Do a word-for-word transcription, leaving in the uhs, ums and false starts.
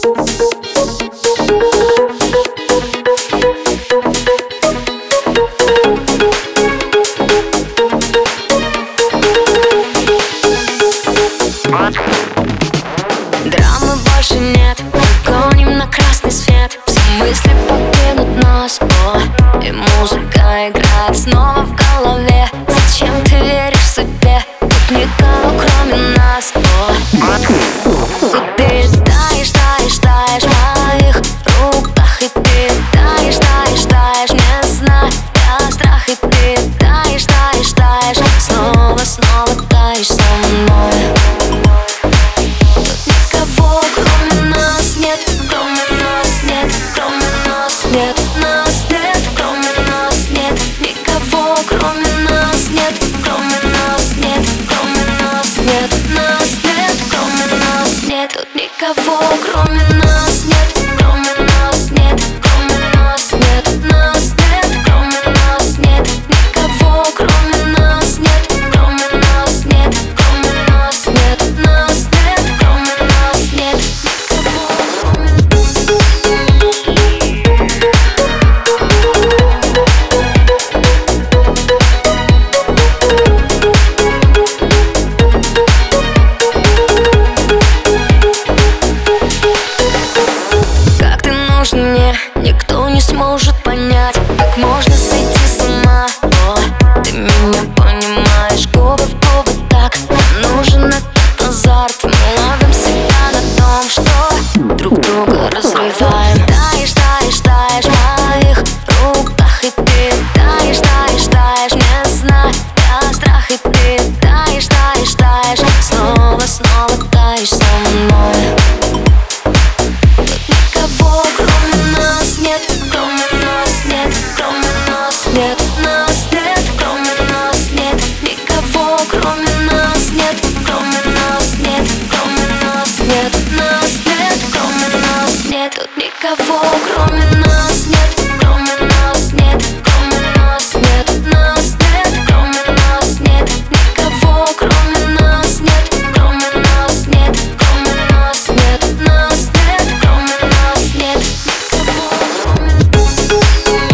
Драмы больше нет, гоним на красный свет. Все мысли покинут нас, о, и музыка играет снова в голове. Зачем ты веришь себе? Тут никого кроме нас, о. Ты таешь, таешь, таешь в моих руках. И ты таешь, таешь, таешь, не зная страх. И ты таешь, таешь, таешь, снова, снова таешь со мной. Нет, нас нет, кроме нас нет. Никого кроме нас нет, кроме нас нет, кроме нас нет. Нас нет, кроме нас нет. Тут никого кроме нас нет, кроме нас нет, кроме нас нет. Нас нет, кроме нас нет. Никого кроме нас нет, кроме нас нет, кроме нас нет. Нас нет, кроме нас нет. Никого мне никто не сможет понять, как можно сойти с ума. О, ты меня понимаешь, губы в губы так. Нужен этот азарт, мы ловим себя на том, что друг друга разрываем. Таешь, таешь, таешь в моих руках. И ты таешь, таешь, таешь, не зная страх. И ты таешь, таешь, таешь, снова, снова таешь со мной. Нет, нас нет, кроме нас нет. Никого кроме нас нет, кроме нас нет, кроме нас нет. Нас нет, кроме нас нет. Тут никого кроме нас нет, кроме нас нет, кроме нас нет. Нас нет, кроме нас нет. Никого кроме нас нет, кроме нас нет, кроме нас нет. Нас нет, кроме нас нет. Никого кроме